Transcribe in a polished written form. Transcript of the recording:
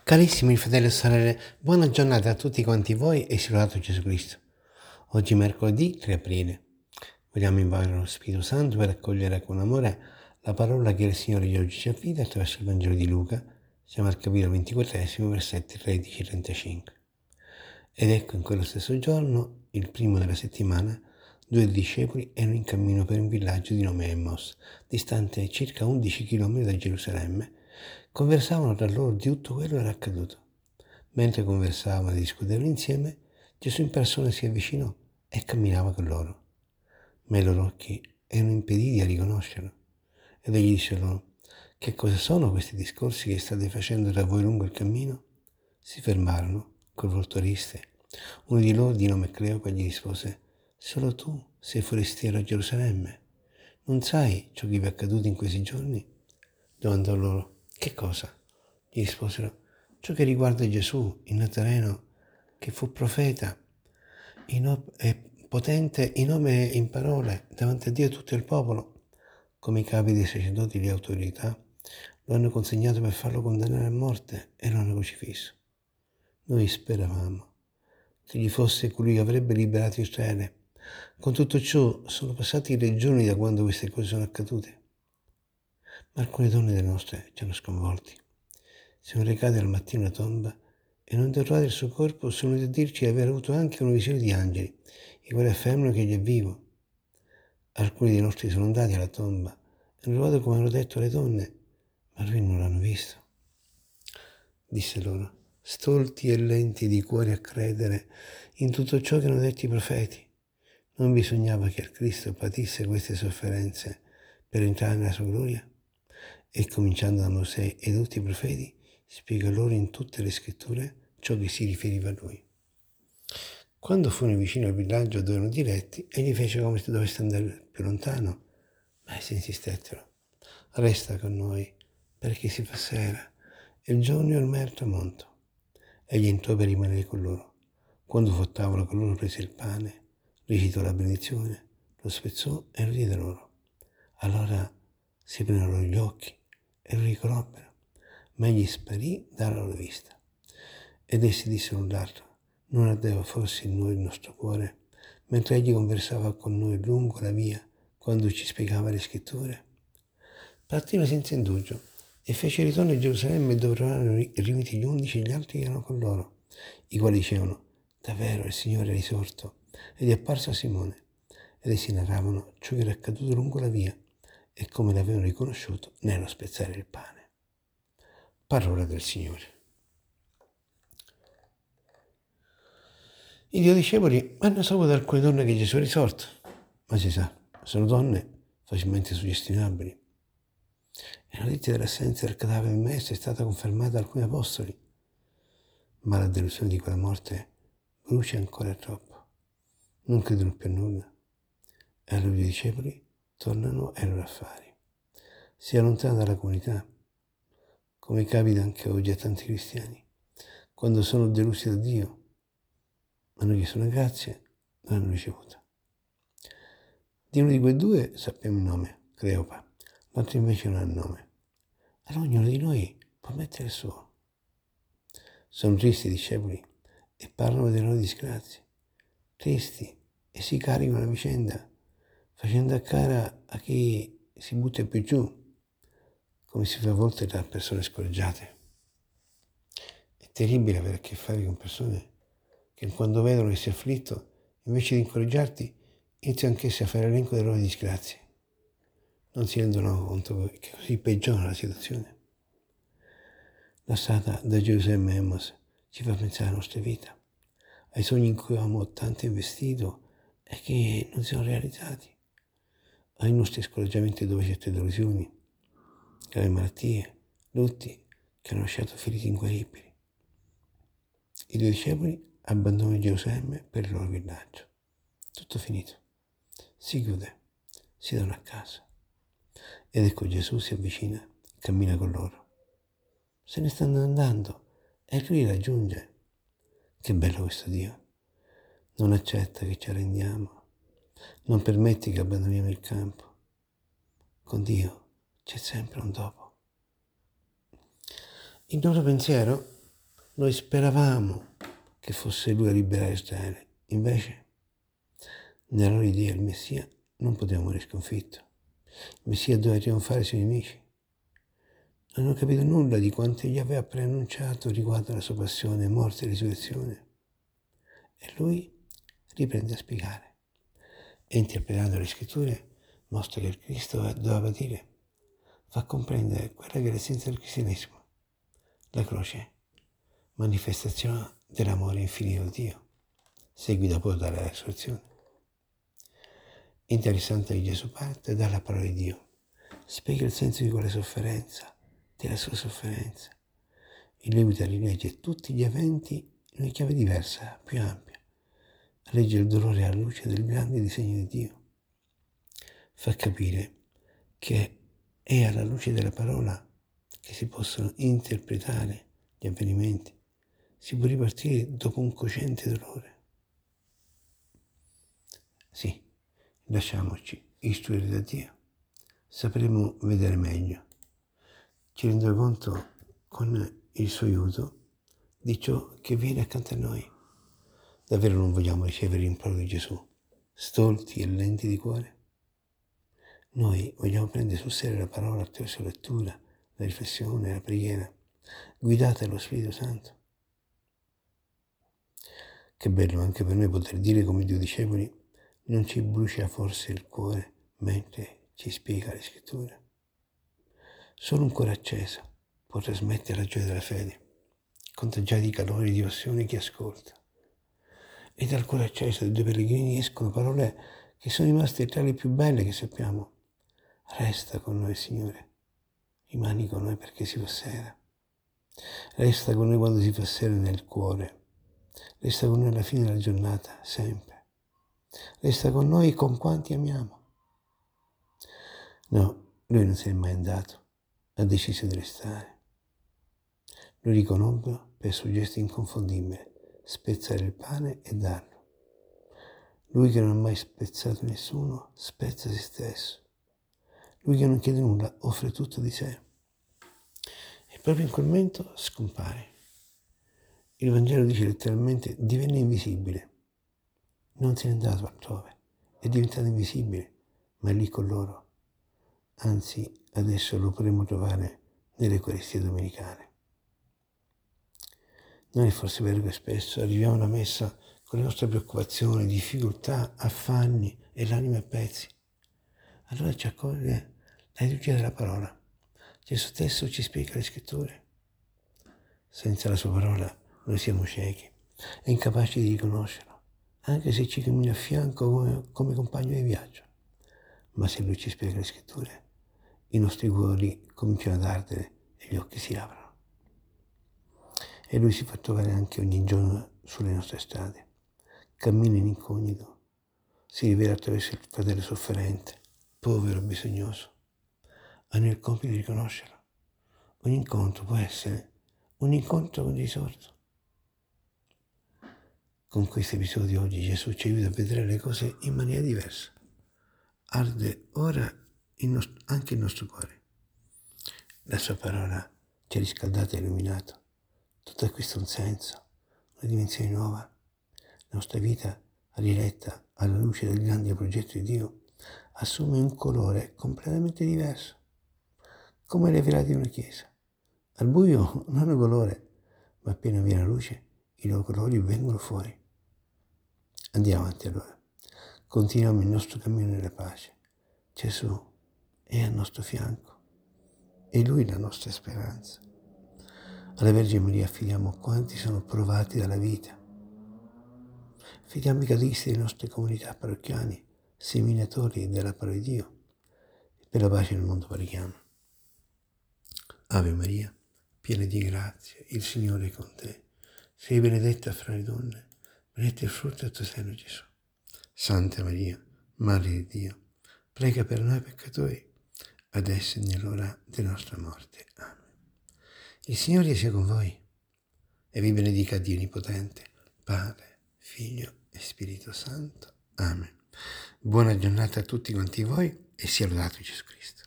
Carissimi fratelli e sorelle, buona giornata a tutti quanti voi e sia lodato Gesù Cristo. Oggi è mercoledì 3 aprile. Vogliamo invocare lo Spirito Santo per accogliere con amore la parola che il Signore di oggi ci affida attraverso il Vangelo di Luca. Siamo al capitolo 24, versetti 13-35. Ed ecco, in quello stesso giorno, il primo della settimana, 2 discepoli erano in cammino per un villaggio di nome Emmos, distante circa 11 km da Gerusalemme. Conversavano tra loro di tutto quello che era accaduto. Mentre conversavano e discutevano insieme, Gesù in persona si avvicinò e camminava con loro. Ma i loro occhi erano impediti a riconoscerlo. Ed egli disse loro: che cosa sono questi discorsi che state facendo tra voi lungo il cammino? Si fermarono col volto triste. Uno di loro, di nome Cleopa, gli rispose: solo tu sei forestiero a Gerusalemme. Non sai ciò che vi è accaduto in questi giorni? Domandò loro: che cosa? Gli risposero: ciò che riguarda Gesù, il Nazareno, che fu profeta e potente in nome e in parole davanti a Dio e tutto il popolo. Come i capi dei sacerdoti e le autorità lo hanno consegnato per farlo condannare a morte e lo hanno crocifisso. Noi speravamo che gli fosse colui che avrebbe liberato Israele. Con tutto ciò sono passati 3 giorni da quando queste cose sono accadute. Ma alcune donne delle nostre ci hanno sconvolti. Siamo recati al mattino alla tomba e non trovate il suo corpo, sono venuti a dirci di aver avuto anche una visione di angeli, i quali affermano che egli è vivo. Alcuni dei nostri sono andati alla tomba e hanno trovato come hanno detto le donne, ma lui non l'hanno visto. Disse loro: stolti e lenti di cuore a credere in tutto ciò che hanno detto i profeti. Non bisognava che il Cristo patisse queste sofferenze per entrare nella sua gloria? E cominciando da Mosè e tutti i profeti, spiega loro in tutte le scritture ciò che si riferiva a lui. Quando furono vicino al villaggio dove erano diretti, egli fece come se dovesse andare più lontano, ma essi insistettero: resta con noi, perché si fa sera e il giorno è ormai al tramonto. Egli entrò per rimanere con loro. Quando fu a tavola con loro, prese il pane, recitò la benedizione, lo spezzò e lo diede loro. Allora si aprirono gli occhi e lo riconobbero, ma egli sparì dalla loro vista. Ed essi dissero l'un l'altro: non ardeva forse in noi il nostro cuore, mentre egli conversava con noi lungo la via, quando ci spiegava le scritture? Partirono senza indugio e fece ritorno a Gerusalemme, dove erano riuniti gli 11 e gli altri che erano con loro, i quali dicevano: davvero il Signore è risorto ed è apparso a Simone. Ed essi narravano ciò che era accaduto lungo la via e come l'avevano riconosciuto nello spezzare il pane. Parola del Signore. I 2 discepoli hanno saputo alcune donne che Gesù è risorto, ma si sa, sono donne facilmente suggestionabili. E la notizia dell'assenza del cadavere del Maestro è stata confermata da alcuni apostoli, ma la delusione di quella morte brucia ancora troppo. Non credono più a nulla. E allora i discepoli tornano ai loro affari. Si allontanano dalla comunità, come capita anche oggi a tanti cristiani. Quando sono delusi da Dio, hanno chiesto una grazia, non l'hanno ricevuta. Di uno di quei 2 sappiamo il nome, Cleopa, l'altro invece non ha nome. Allora ognuno di noi può mettere il suo. Sono tristi i discepoli e parlano delle loro disgrazie. Tristi e si caricano la vicenda, facendo a cara a chi si butta più giù, come si fa a volte da persone scoraggiate. È terribile avere a che fare con persone che quando vedono che sei afflitto, invece di incoraggiarti, iniziano anch'essi a fare l'elenco delle loro disgrazie. Non si rendono conto che così peggiora la situazione. La strada da Gerusalemme a Emmos ci fa pensare alla nostra vita, ai sogni in cui avevamo tanto investito e che non si sono realizzati, ai nostri scoraggiamenti dove certe delusioni, gravi malattie, lutti che hanno lasciato feriti inguaribili. I 2 discepoli abbandonano Gerusalemme per il loro villaggio. Tutto finito. Si chiude, si danno a casa. Ed ecco Gesù si avvicina, cammina con loro. Se ne stanno andando e lui raggiunge. Che bello questo Dio. Non accetta che ci arrendiamo, non permette che abbandoniamo il campo. Con Dio c'è sempre un dopo. Il nostro pensiero Noi speravamo che fosse lui a liberare Israele. Invece, nella loro idea, il Messia non poteva morire sconfitto. Il Messia doveva trionfare sui nemici. Non hanno capito nulla di quanto egli aveva preannunciato riguardo alla sua passione, morte e risurrezione. E lui riprende a spiegare. E interpretando le scritture, mostra che il Cristo doveva patire. Fa comprendere quella che è l'essenza del cristianesimo. La croce, manifestazione dell'amore infinito di Dio, seguita poi dalla resurrezione. Interessante che Gesù parte dalla parola di Dio, spiega il senso di quella sofferenza, della sua sofferenza, e lui rilegge tutti gli eventi in una chiave diversa, più ampia. Legge il dolore alla luce del grande disegno di Dio. Fa capire che è alla luce della parola che si possono interpretare gli avvenimenti. Si può ripartire dopo un cocente dolore. Sì, lasciamoci istruire da Dio. Sapremo vedere meglio. Ci rendiamo conto con il suo aiuto di ciò che viene accanto a noi. Davvero non vogliamo ricevere l'impero di Gesù, stolti e lenti di cuore? Noi vogliamo prendere sul serio la parola attraverso la lettura, la riflessione, la preghiera, guidata dallo Spirito Santo. Che bello anche per noi poter dire come i due discepoli, non ci brucia forse il cuore mentre ci spiega le scritture? Solo un cuore acceso può trasmettere la gioia della fede, contagiare i calori di passione chi ascolta. E dal cuore acceso dei due pellegrini escono parole che sono rimaste tra le più belle che sappiamo. Resta con noi, Signore. Rimani con noi perché si fa sera. Resta con noi quando si fa sera nel cuore. Resta con noi alla fine della giornata, sempre. Resta con noi con quanti amiamo. No, lui non se n'è mai andato. Ha deciso di restare. Lui riconobbe per il suo gesto inconfondibile, spezzare il pane e darlo. Lui che non ha mai spezzato nessuno, spezza se stesso. Lui che non chiede nulla, offre tutto di sé. E proprio in quel momento scompare. Il Vangelo dice letteralmente, divenne invisibile. Non se n'è andato altrove, è diventato invisibile, ma è lì con loro. Anzi, adesso lo potremo trovare nell'Eucaristia domenicale. Non è forse vero che spesso arriviamo alla messa con le nostre preoccupazioni, difficoltà, affanni e l'anima a pezzi? Allora ci accoglie la liturgia della parola. Gesù stesso ci spiega le scritture. Senza la sua parola noi siamo ciechi e incapaci di riconoscerlo, anche se ci cammina a fianco come compagno di viaggio. Ma se lui ci spiega le scritture, i nostri cuori cominciano ad ardere e gli occhi si aprono. E lui si fa trovare anche ogni giorno sulle nostre strade. Cammina in incognito, si rivela attraverso il fratello sofferente, povero, bisognoso. Hanno il compito di riconoscerlo. Ogni incontro può essere un incontro con il risorto. Con questo episodio oggi Gesù ci aiuta a vedere le cose in maniera diversa. Arde ora anche il nostro cuore. La sua parola ci ha riscaldato e illuminato. Tutto acquista un senso, una dimensione nuova. La nostra vita, riretta alla luce del grande progetto di Dio, assume un colore completamente diverso, come le velate di una chiesa. Al buio non hanno colore, ma appena viene la luce, i loro colori vengono fuori. Andiamo avanti allora. Continuiamo il nostro cammino nella pace. Gesù è al nostro fianco e Lui la nostra speranza. Alla Vergine Maria affidiamo quanti sono provati dalla vita. Affidiamo i catechisti delle nostre comunità parrocchiali, seminatori della parola di Dio, e per la pace nel mondo preghiamo. Ave Maria, piena di grazia, il Signore è con te. Sei benedetta fra le donne, benedetto il frutto del tuo seno, Gesù. Santa Maria, Madre di Dio, prega per noi peccatori, adesso e nell'ora della nostra morte. Amen. Il Signore sia con voi e vi benedica Dio Onnipotente, Padre, Figlio e Spirito Santo. Amen. Buona giornata a tutti quanti voi e sia lodato Gesù Cristo.